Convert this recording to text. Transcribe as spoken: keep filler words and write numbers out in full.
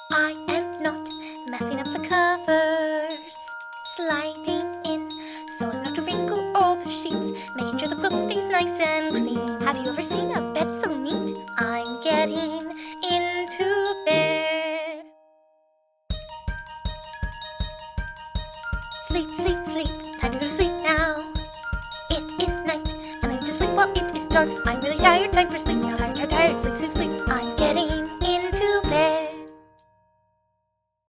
I am not messing up the covers, sliding in so as not to wrinkle all the sheets, making sure the quilt stays nice and clean. Have you ever seen a bed so neat? I'm getting into bed. Sleep, sleep, sleep, time to go to sleep now. It is night, and I need to sleep while it is dark. I'm really tired, time for sleep. Tired, tired, tired, sleep, sleep, sleep. I'm